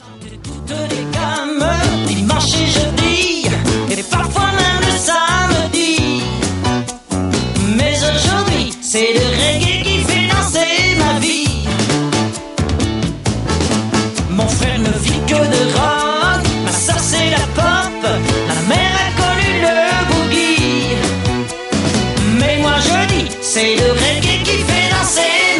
Toutes les gammes, dimanche et jeudi, et parfois même le samedi. Mais aujourd'hui, c'est le reggae qui fait danser ma vie. Mon frère ne vit que de rock, ma soeur c'est la pop, ma mère a connu le boogie. Mais moi je dis, c'est le reggae qui fait danser